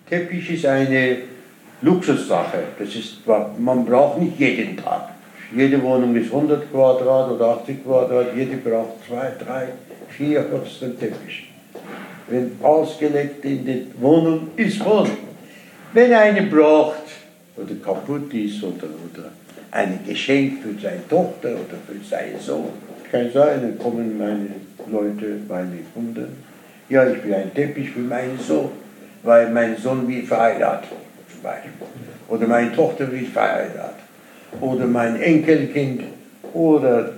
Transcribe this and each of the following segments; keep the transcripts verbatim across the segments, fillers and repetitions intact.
Teppich ist eine Luxussache. Das ist, man braucht nicht jeden Tag. Jede Wohnung ist hundert Quadrat oder achtzig Quadrat, jede braucht zwei, drei, vier höchsten Teppich. Wenn ausgelegt in der Wohnung ist voll. Wenn eine braucht oder kaputt ist oder, oder ein Geschenk für seine Tochter oder für seinen Sohn, kann sein, dann kommen meine Leute, meine Kunden. Ja, ich will einen Teppich für meinen Sohn, weil mein Sohn wird verheiratet, zum Beispiel. Oder meine Tochter wird verheiratet. Oder mein Enkelkind oder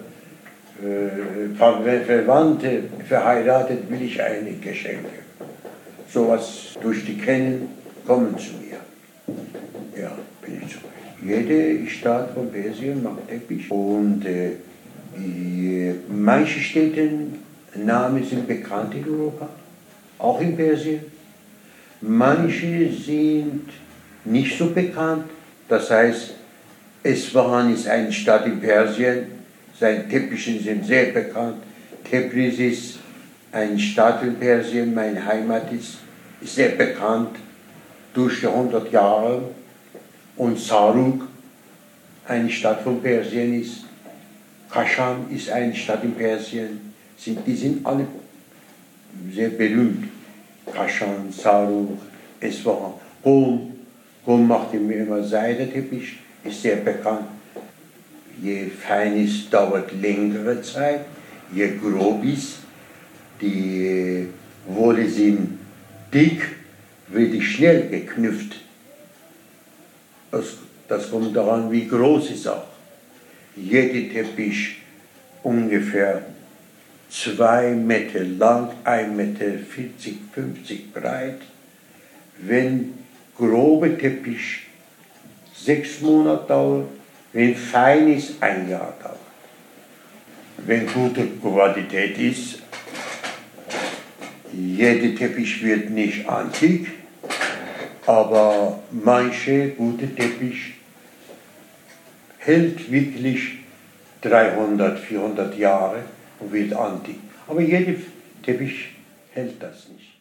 äh, Verwandte verheiratet, will ich eine Geschenke. Sowas durch die Kennen kommen zu mir. Ja, bin ich zufrieden. Jede Stadt von Persien macht Teppich und äh, die, manche Städte, Namen sind bekannt in Europa, auch in Persien. Manche sind nicht so bekannt, das heißt, Esfahan ist eine Stadt in Persien, seine Teppiche sind sehr bekannt. Tebriz ist eine Stadt in Persien, meine Heimat ist, ist sehr bekannt durch die hundert Jahre. Und Saruk, eine Stadt von Persien ist, Kaschan ist eine Stadt in Persien, sind, die sind alle sehr berühmt. Kaschan, Saruk, Esfahan, Qom, Qom macht immer Seidenteppich, ist sehr bekannt. Je fein ist, dauert längere Zeit, je grob ist, die Wolle sind dick, wird die schnell geknüpft. Das, das kommt daran, wie groß es auch. Jeder Teppich ungefähr zwei Meter lang, ein Meter vierzig, fünfzig breit. Wenn grobe Teppich sechs Monate dauert, wenn fein ist, ein Jahr dauert. Wenn gute Qualität ist, jeder Teppich wird nicht antik, aber manche gute Teppich hält wirklich dreihundert, vierhundert Jahre und wird antik. Aber jeder Teppich hält das nicht.